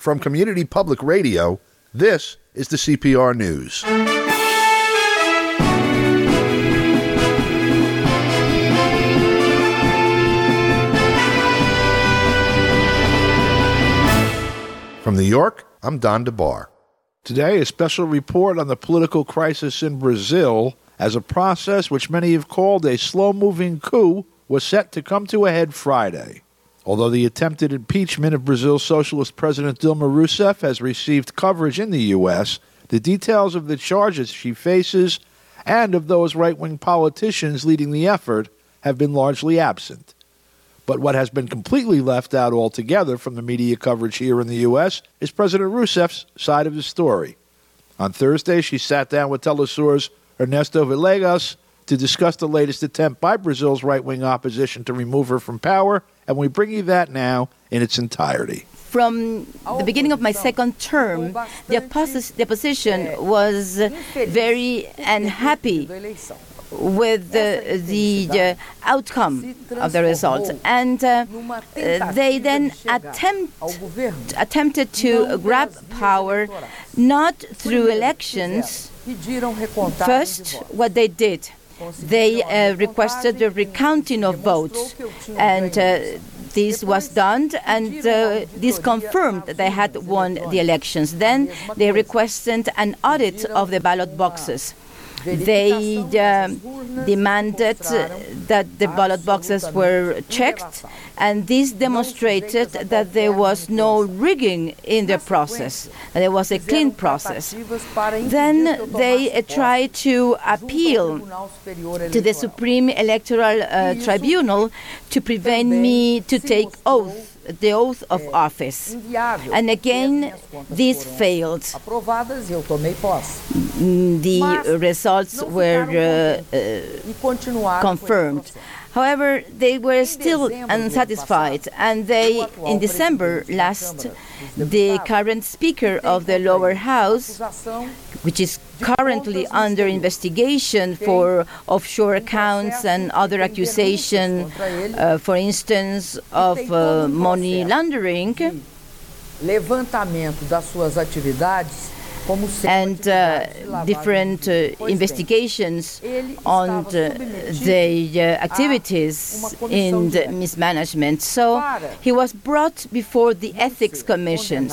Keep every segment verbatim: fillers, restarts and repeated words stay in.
From Community Public Radio, this is the C P R News. From New York, I'm Don DeBar. Today, a special report on the political crisis in Brazil as a process which many have called a slow-moving coup was set to come to a head Friday. Although the attempted impeachment of Brazil's socialist president Dilma Rousseff has received coverage in the U S, the details of the charges she faces and of those right-wing politicians leading the effort have been largely absent. But what has been completely left out altogether from the media coverage here in the U S is President Rousseff's side of the story. On Thursday, she sat down with Telesur's Ernesto Villegas to discuss the latest attempt by Brazil's right-wing opposition to remove her from power, and we bring you that now in its entirety. From the beginning of my second term, the, oppos- the opposition was very unhappy with the, the uh, outcome of the results. And uh, uh, they then attempt, attempted to grab power not through elections. First, what they did, they uh, requested the recounting of votes, and uh, this was done, and uh, this confirmed that they had won the elections. Then they requested an audit of the ballot boxes. They uh, demanded uh, that the ballot boxes were checked, and this demonstrated that there was no rigging in the process, that there was a clean process. Then they uh, tried to appeal to the Supreme Electoral uh, Tribunal to prevent me to take oath the oath of office. And again, this failed. The results were uh, uh, confirmed. However, they were still unsatisfied, and they, in December last, the current Speaker of the lower house, which is currently under investigation for offshore accounts and other accusations, uh, for instance, of uh, money laundering, and uh, different uh, investigations on the, the uh, activities in the mismanagement. So he was brought before the ethics commissions.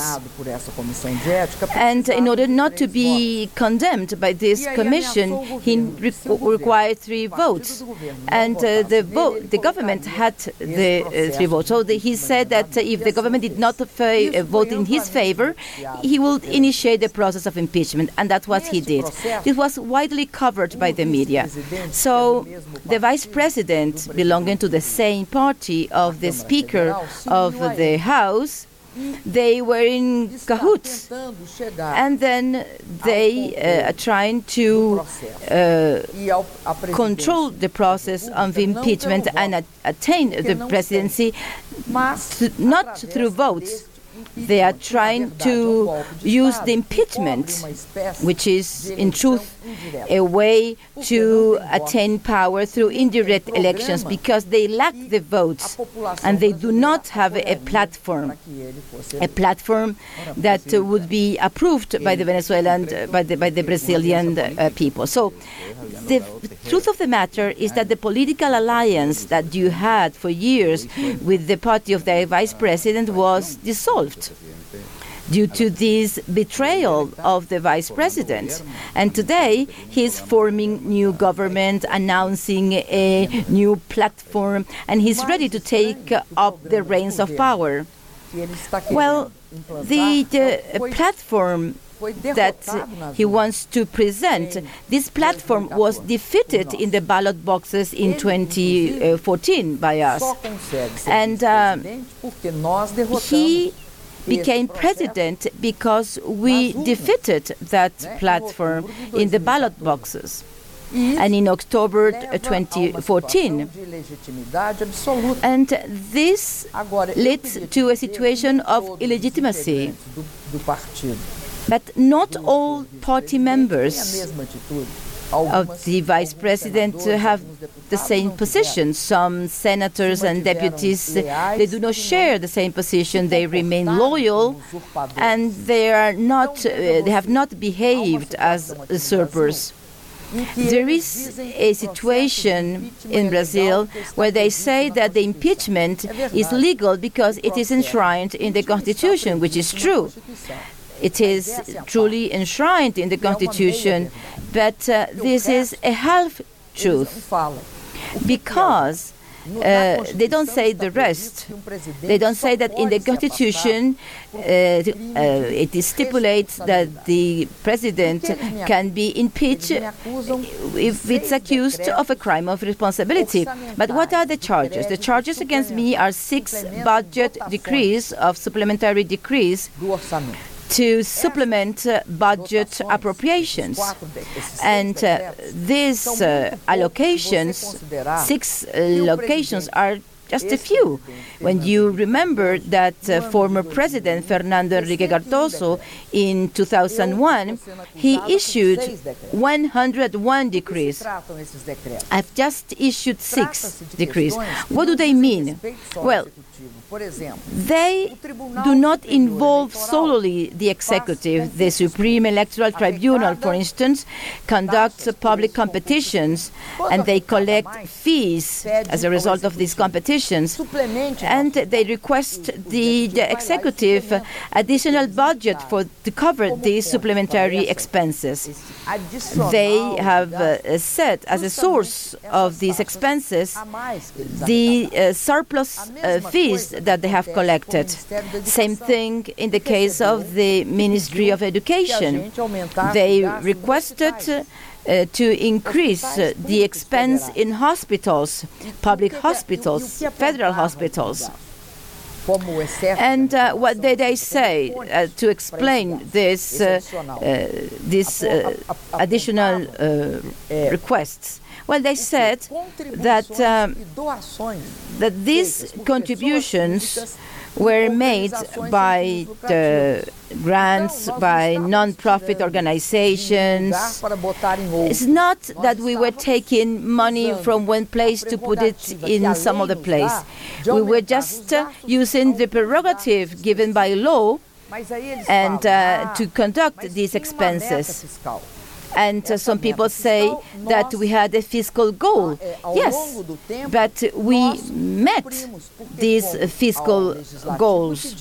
And in order not to be condemned by this commission, he re- required three votes. And uh, the vote, the government had the uh, three votes. So the, he said that uh, if the government did not fa- uh, vote in his favor, he would initiate the process of impeachment, and that's what he did. This was widely covered by the media. So the vice president, belonging to the same party of the Speaker of the House, they were in cahoots, and then they uh, are trying to uh, control the process of impeachment and at- attain the presidency, th- not through votes. They are trying to use the impeachment, which is, in truth, a way to attain power through indirect elections, because they lack the votes and they do not have a platform, a platform that uh, would be approved by the Venezuelan, uh, by the by the Brazilian uh, people. So, the truth of the matter is that the political alliance that you had for years with the party of the vice president was dissolved due to this betrayal of the vice president. And today, he's forming new government, announcing a new platform, and he's ready to take up the reins of power. Well, the, the platform that he wants to present, this platform was defeated in the ballot boxes in twenty fourteen by us. And uh, he became president because we defeated that platform in the ballot boxes. And in October twenty fourteen. And this led to a situation of illegitimacy. But not all party members of the vice president have the same position. Some senators and deputies, they do not share the same position. They remain loyal, and they are not. Uh, they have not behaved as usurpers. There is a situation in Brazil where they say that the impeachment is legal because it is enshrined in the Constitution, which is true. It is truly enshrined in the Constitution, but uh, this is a half-truth, because uh, they don't say the rest. They don't say that in the Constitution uh, uh, it stipulates that the president can be impeached if it's accused of a crime of responsibility. But what are the charges? The charges against me are six budget decrees of supplementary decrees to supplement uh, budget appropriations. And uh, these uh, allocations, six uh, locations, are just a few. When you remember that uh, former President Fernando Henrique Cardoso in two thousand one, he issued one hundred one decrees. I've just issued six decrees. What do they mean? Well, they do not involve solely the executive. The Supreme Electoral Tribunal, for instance, conducts public competitions, and they collect fees as a result of these competitions. And they request the, the executive additional budget for to cover these supplementary expenses. They have uh, set as a source of these expenses the uh, surplus uh, fees that they have collected. Same thing in the case of the Ministry of Education. They requested uh, to increase uh, the expense in hospitals, public hospitals, federal hospitals. And uh, what did they say uh, to explain this, uh, uh, this uh, additional uh, requests? Well, they said that um, that these contributions were made by the grants by non-profit organizations. It's not that we were taking money from one place to put it in some other place. We were just uh, using the prerogative given by law and uh, to conduct these expenses. And uh, some people say that we had a fiscal goal. Yes, but we met these fiscal goals.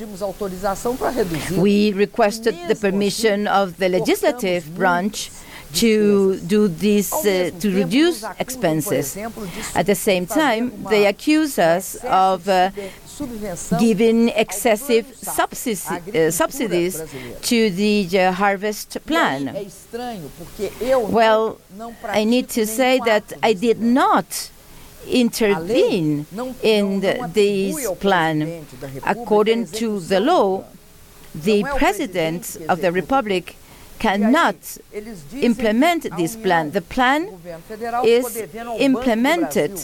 We requested the permission of the legislative branch to do this, uh, to reduce expenses. At the same time, they accuse us of uh, giving excessive subsidies, uh, subsidies to the uh, harvest plan. Well, I need to say that I did not intervene in the, this plan. According to the law, the President of the Republic cannot implement this plan. The plan is implemented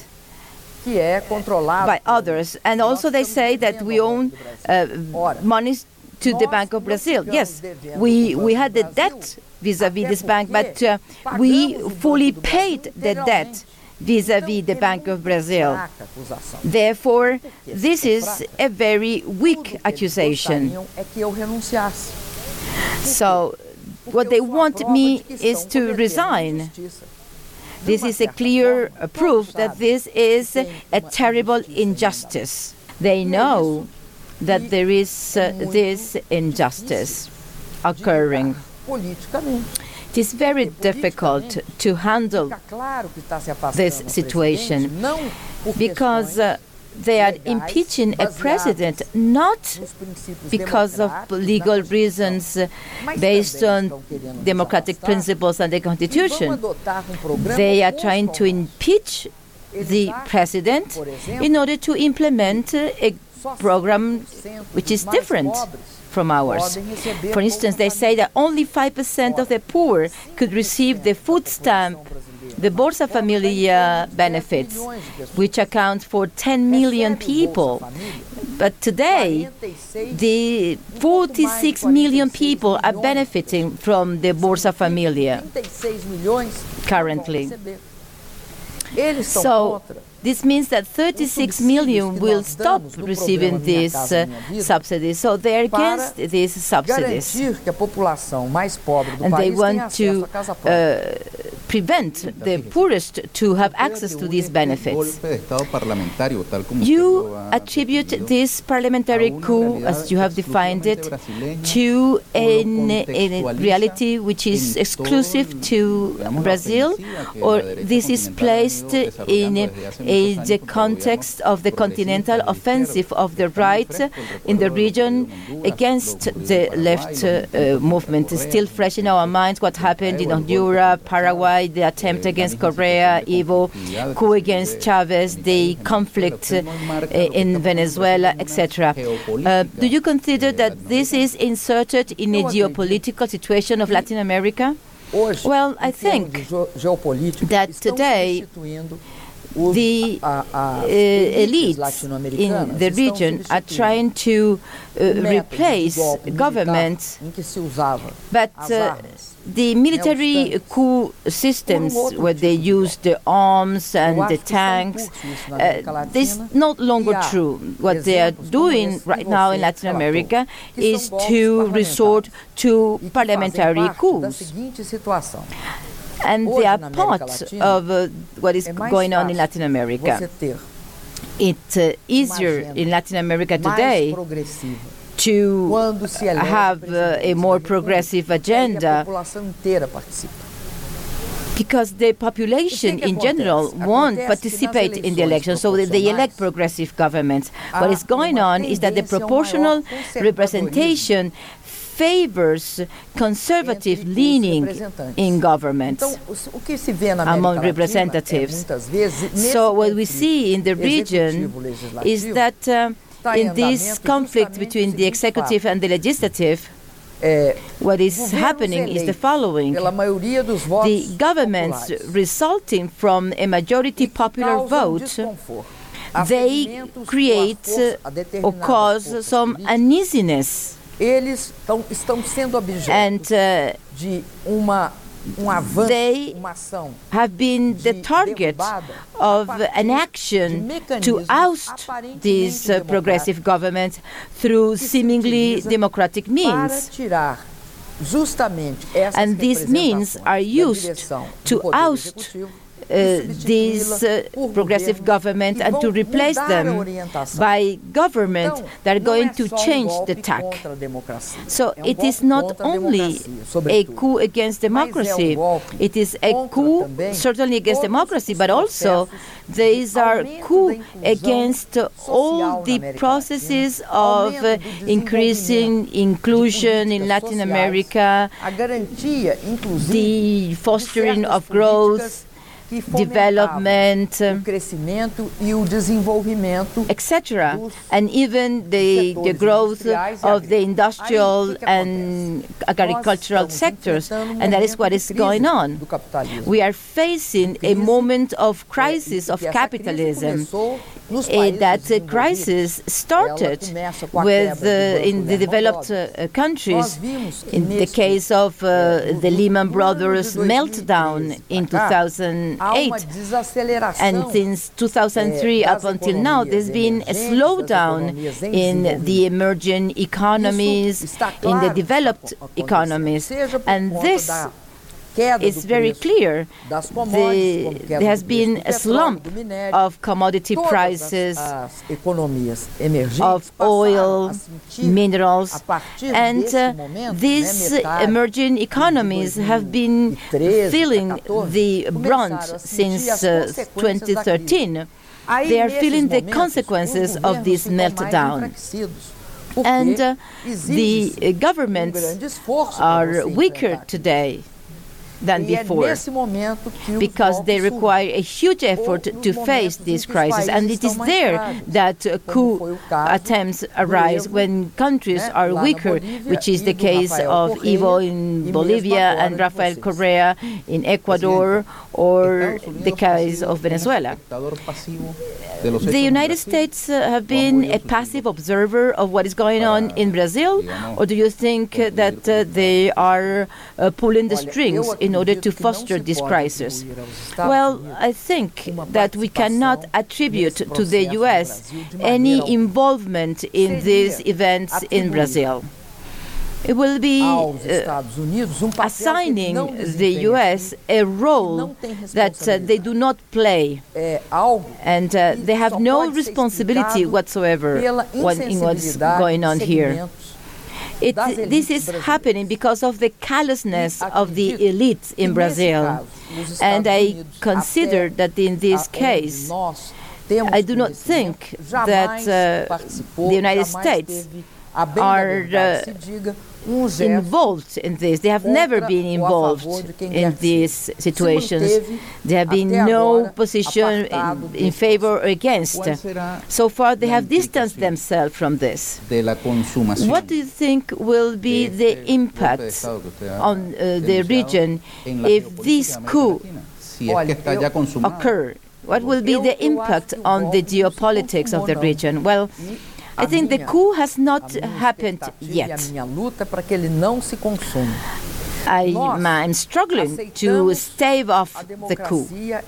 by others. And also they say that we own uh, monies to the Bank of Brazil. Yes, we, we had the debt vis-à-vis this bank, but uh, we fully paid the debt vis-à-vis the Bank of Brazil. Therefore, this is a very weak accusation. So, what they want me is to resign. This is a clear uh, proof that this is a terrible injustice. They know that there is uh, this injustice occurring. It is very difficult to handle this situation because uh, they are impeaching a president not because of legal reasons uh, based on democratic principles and the Constitution. They are trying to impeach the president in order to implement uh, a program which is different from ours. For instance, they say that only five percent of the poor could receive the food stamp, the Bolsa Familia benefits, which account for ten million people. But today, the forty-six million people are benefiting from the Bolsa Familia. currently. So this means that thirty-six million will stop receiving these uh, subsidies. So they're against these subsidies. And they want to uh, prevent the poorest to have access to these benefits. You attribute this parliamentary coup, as you have defined it, to an, a reality which is exclusive to Brazil, or this is placed in a, the context of the continental offensive of the right in the region against the left uh, movement. It's still fresh in our minds what happened in Honduras, Paraguay, the attempt against Correa, Evo, coup against Chavez, the conflict uh, in Venezuela, et cetera. Uh, do you consider that this is inserted in a geopolitical situation of Latin America? Well, I think that today the uh, elites in the region are trying to uh, replace governments, but uh, the military coup systems where they use the arms and the tanks, uh, this is no longer true. What they are doing right now in Latin America is to resort to parliamentary coups. And they are part of uh, what is going on in Latin America. It's uh, easier in Latin America today to have uh, a more progressive agenda because the population in general won't participate in the elections, so they elect progressive governments. What is going on is that the proportional representation favors conservative leaning in government among representatives. So what we see in the region is that uh, in this conflict between the executive and the legislative, what is happening is the following. The governments resulting from a majority popular vote, they create uh, or cause some uneasiness. And uh, they have been the target of an action to oust this uh, progressive government through seemingly democratic means. And these means are used to oust Uh, this uh, progressive government and to replace them by government that are going to change the tack. So it is not only a coup against democracy, it is a coup certainly against democracy, but also these are coups against all the processes of uh, increasing inclusion in Latin America, the fostering of growth, development, et cetera, and even the, the growth of the industrial and agricultural sectors, and that is what is going on. We are facing a moment of crisis of capitalism. Uh, that uh, crisis started with uh, in the developed uh, countries. In the case of uh, the Lehman Brothers meltdown in two thousand eight, and since two thousand three up until now, there's been a slowdown in the emerging economies, in the developed economies, and this it's very clear. The, there has been a slump of commodity prices, of oil, minerals, and uh, these emerging economies have been feeling the brunt since uh, twenty thirteen. They are feeling the consequences of this meltdown. And uh, the uh, governments are weaker today than before, because they require a huge effort to face this crisis. And it is there that uh, coup attempts arise when countries are weaker, which is the case of Evo in Bolivia and Rafael Correa in Ecuador, or the case of Venezuela. The United States uh, have been a passive observer of what is going on in Brazil, or do you think uh, that uh, they are uh, pulling the strings in in order to foster this crisis? Well, I think that we cannot attribute to the U S any involvement in these events in Brazil. It will be uh, assigning the U S a role that uh, they do not play, and uh, they have no responsibility whatsoever when, in what's going on here. It, this is happening because of the callousness of the elites in Brazil, and I consider that in this case, I do not think that uh, the United States are uh, involved in this. They have never been involved in these situations. There have been no position in, in favor or against. So far, they have distanced themselves from this. What do you think will be the impact on uh, the region if this coup occurs? What will be the impact on the geopolitics of the region? Well, I think the coup has not happened yet. I am struggling to stave off the coup.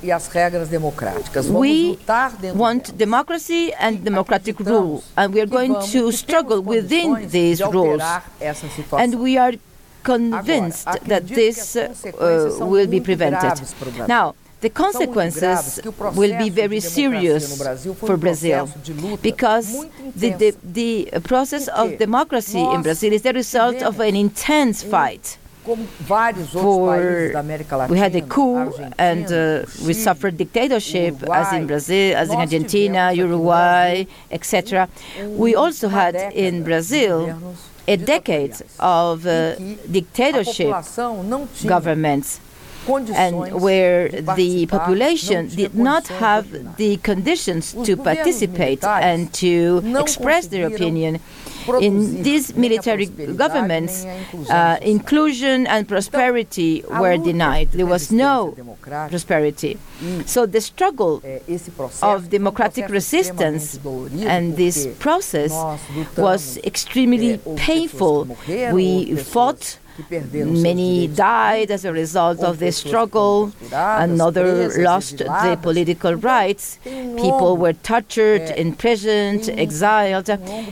We want democracy and democratic rule, and we are going to struggle within these rules. And we are convinced that this uh, uh, will be prevented. Now, the consequences will be very serious for Brazil, because the, the, the process of democracy in Brazil is the result of an intense fight. For, we had a coup, and uh, we suffered dictatorship, as in Brazil, as in Argentina, Uruguay, et cetera. We also had in Brazil a decade of uh, dictatorship governments, and where the population did not have the conditions to participate and to express their opinion. In these military governments, uh, inclusion and prosperity were denied. There was no prosperity. So the struggle of democratic resistance and this process was extremely painful. We fought. Many died as a result of this struggle. Another lost their political rights. People were tortured, imprisoned, exiled.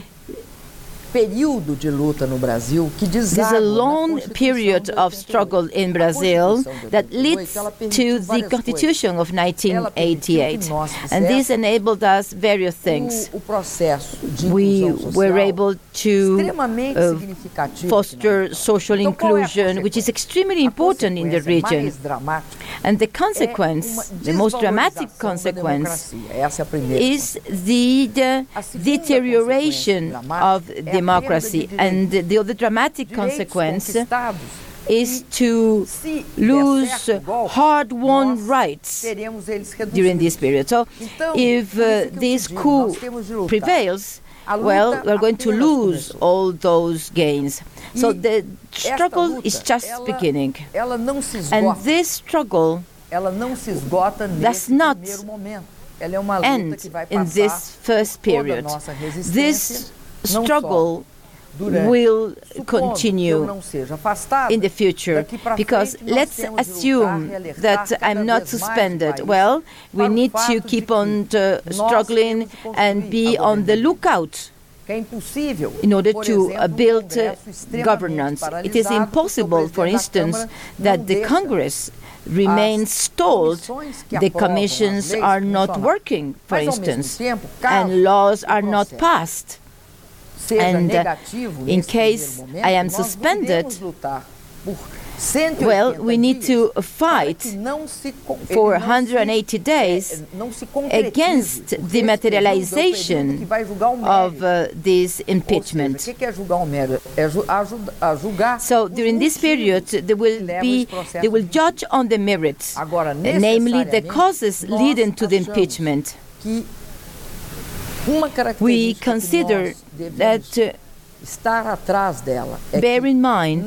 There's a long period of struggle in Brazil that leads to the Constitution of nineteen eighty-eight. And this enabled us various things. We were able to uh, foster social inclusion, which is extremely important in the region. And the consequence, the most dramatic consequence, is the, the deterioration of democracy. And the other dramatic consequence is to lose hard-won rights during this period. So if uh, this coup prevails, well, we're going to lose all those gains. So the struggle is just beginning. And this struggle does not end in this first period. This struggle will continue in the future, because let's assume that I'm not suspended. Well, we need to keep on uh, struggling and be on the lookout in order to uh, build uh, governance. It is impossible, for instance, that the Congress remains stalled. The commissions are not working, for instance, and laws are not passed. And uh, in case I am suspended, well, we need to fight for one hundred eighty days against the materialization of uh, this impeachment. So during this period, they will be, they will judge on the merits, namely the causes leading to the impeachment. We consider that uh, bear in mind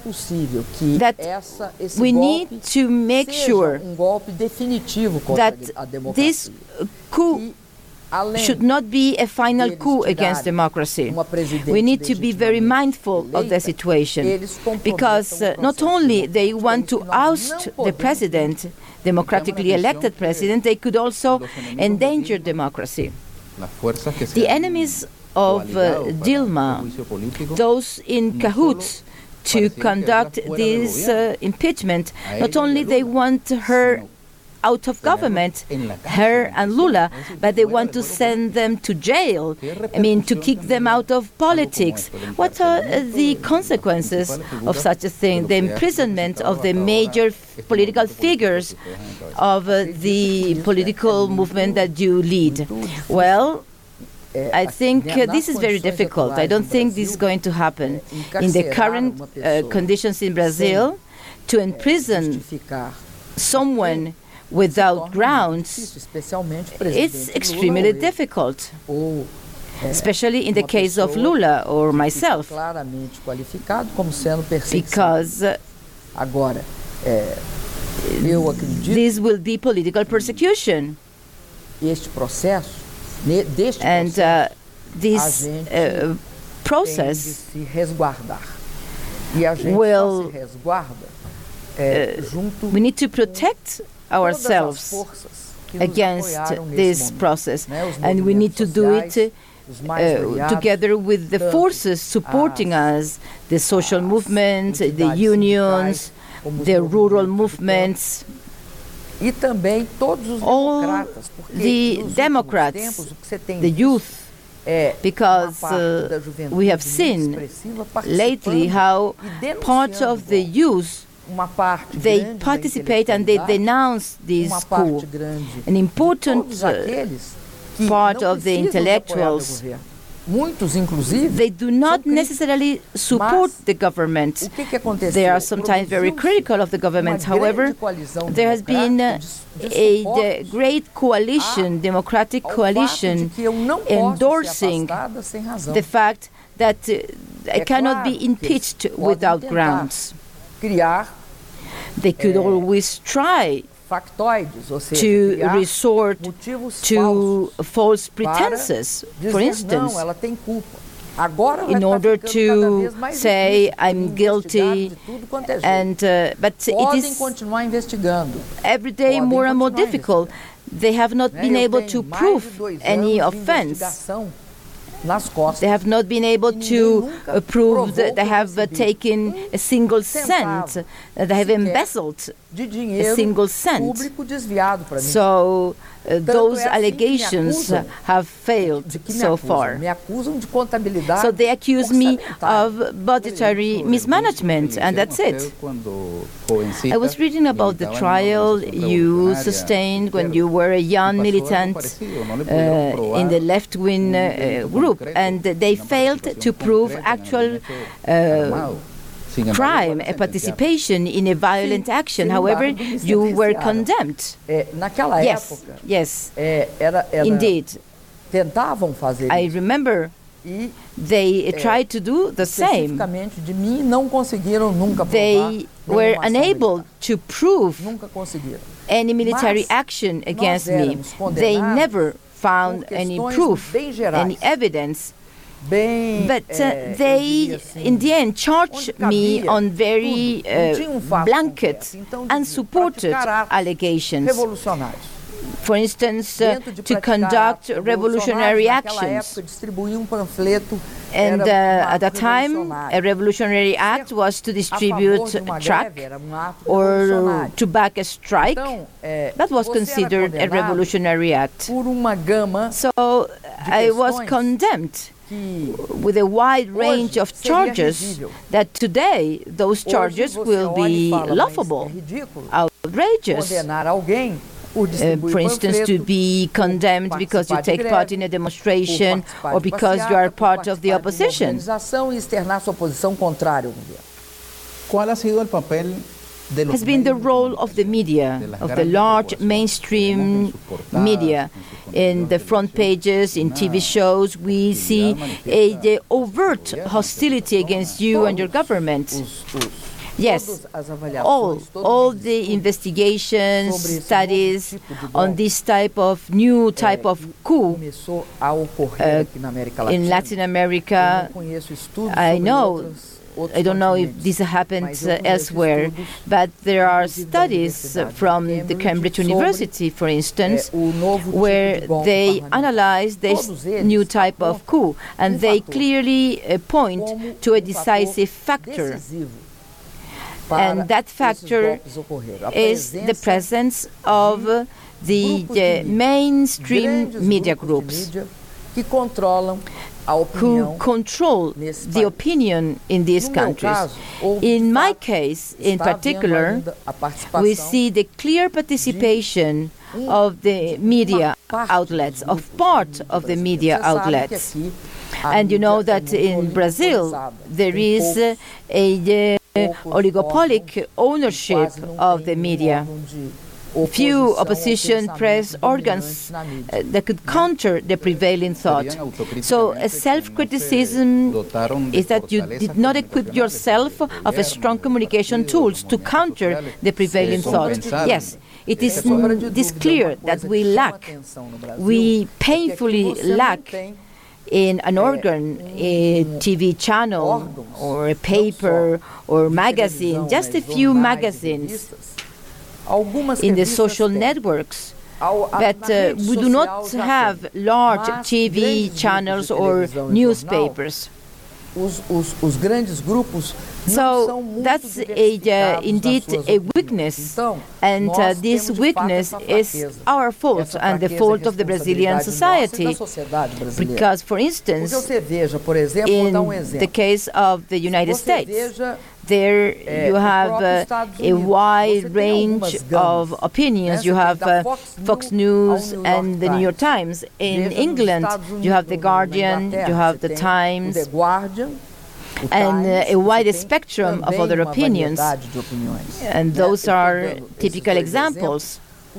that we need to make sure that this coup should not be a final coup against democracy. We need to be very mindful of the situation, because uh, not only they want to oust the president, democratically elected president, they could also endanger democracy. The enemies of uh, Dilma, those in cahoots to conduct this uh, impeachment, not only they want her out of government, her and Lula, but they want to send them to jail, I mean, to kick them out of politics. What are uh, the consequences of such a thing? The imprisonment of the major f- political figures of uh, the political movement that you lead. Well, I think uh, this is very difficult. I don't think this is going to happen. In the current uh, conditions in Brazil, to imprison someone without grounds, it's extremely difficult, especially in the case of Lula or myself, because uh, this will be political persecution. And uh, this uh, process will, uh, we need to protect ourselves against this process, and we need to do it uh, together with the forces supporting us, the social movements, the unions, the rural movements, all the Democrats, the youth, because uh, we have seen lately how part of the youth, they participate and they denounce this coup. An important uh, part of the intellectuals, they do not necessarily support the government. They are sometimes very critical of the government. However, there has been uh, a, a great coalition, democratic coalition, endorsing the fact that uh, it cannot be impeached without grounds. They could always try to resort to false pretenses, for instance, in order to say I'm guilty, and uh, but it is every day more and more difficult. They have not been able to prove any offense. They have not been able to uh, prove that they have uh, taken a single cent, that they have embezzled a single cent. So uh, those allegations uh, have failed so far. So they accuse me of budgetary mismanagement, and that's it. I was reading about the trial you sustained when you were a young militant uh, in the left-wing uh, group, and they failed to prove actual uh, crime, a participation in a violent action. However, you were condemned. Yes, yes, indeed. I remember they tried to do the same. They were unable to prove any military action against me. They never found any proof, any evidence. But uh, they, in the end, charged me on very uh, blanket, unsupported allegations. For instance, uh, to conduct revolutionary actions. And uh, at that time, a revolutionary act was to distribute a tract or to back a strike. That was considered a revolutionary act. So I was condemned with a wide range of charges that today those charges will be laughable, outrageous. Uh, for instance, to be condemned because you take part in a demonstration or because you are part of the opposition. Has been the role of the media, of the large mainstream media. In the front pages, in T V shows, we see a, the overt hostility against you and your government. Yes, all, all the investigations, studies on this type of new type of coup uh, in Latin America. I know, I don't know if this happens uh, elsewhere, but there are studies uh, from the Cambridge University, for instance, where they analyze this new type of coup, and they clearly uh, point to a decisive factor. And that factor is the presence of uh, the, the mainstream media groups who control the opinion in these countries. In my case, in particular, we see the clear participation of the media outlets, of part of the media outlets. And you know that in Brazil, there is uh, a uh, oligopolic ownership of the media. Few opposition press organs uh, that could counter the prevailing thought. So a self-criticism is that you did not equip yourself of a strong communication tools to counter the prevailing thought. Yes, it is, mm, it is clear that we lack, we painfully lack in an organ, a T V channel, or a paper, or magazine, just a few magazines in the social networks. But uh, we do not have large T V channels or newspapers. So that's a, uh, indeed a weakness, and uh, this weakness is our fault and the fault of the Brazilian society. Because, for instance, in the case of the United States, there you have uh, a wide range of opinions. You have uh, Fox News and the New York Times. In England, you have The Guardian, you have The Times, and uh, a wide spectrum of other opinions. And those are typical examples.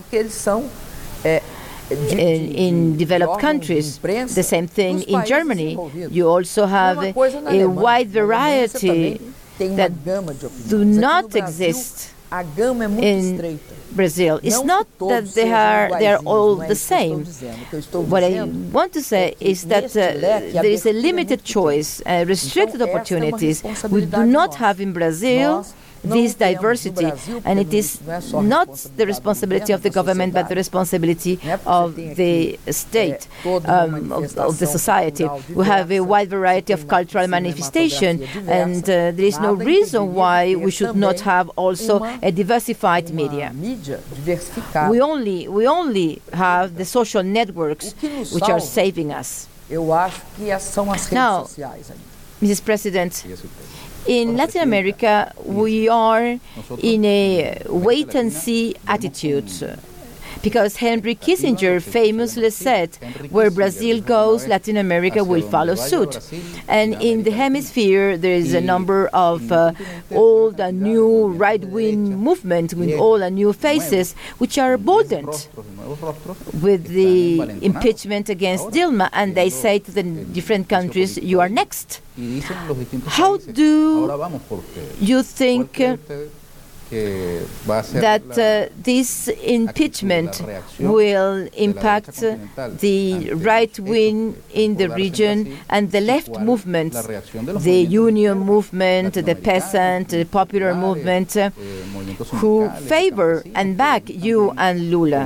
In, in developed countries, the same thing in Germany. You also have a, a wide variety that do not exist in Brazil. It's not that they are they are all the same. What I want to say is that uh, there is a limited choice, uh, restricted opportunities. We do not have in Brazil this diversity, and it is not the responsibility of the government, but the responsibility of the state, um, of, of the society. We have a wide variety of cultural manifestation, and uh, there is no reason why we should not have also a diversified media. We only, we only have the social networks which are saving us. Now, Missus President, in Latin America, we are in a wait-and-see attitude, because Henry Kissinger famously said, where Brazil goes, Latin America will follow suit. And in the hemisphere, there is a number of uh, old and new right-wing movements with old and new faces, which are emboldened with the impeachment against Dilma, and they say to the different countries, you are next. How do you think uh, that uh, this impeachment will impact uh, the right wing in the region and the left movements, the union movement, the peasant, the popular movement, uh, who favor and back you and Lula?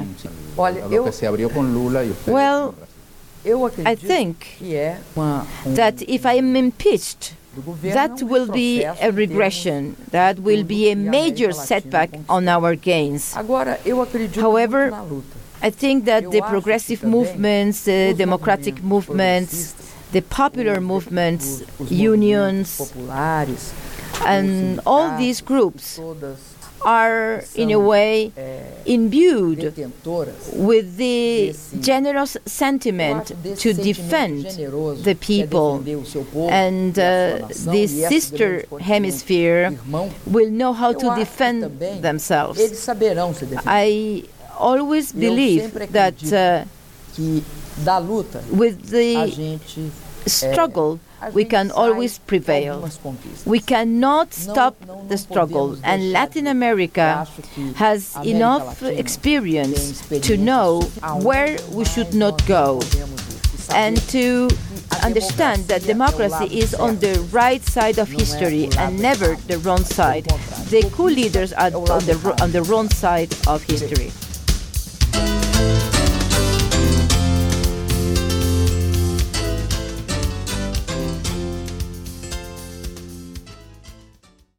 Well, I think that if I am impeached, that will be a regression. That will be a major setback on our gains. However, I think that the progressive movements, the democratic movements, the popular movements, unions, and all these groups are in a way imbued with the generous sentiment to defend the people, and uh, this sister hemisphere will know how to defend themselves. I always believe that uh, with the struggle we can always prevail. We cannot stop the struggle, and Latin America has enough experience to know where we should not go and to understand that democracy is on the right side of history and never the wrong side. The coup leaders are on the, on the wrong side of history.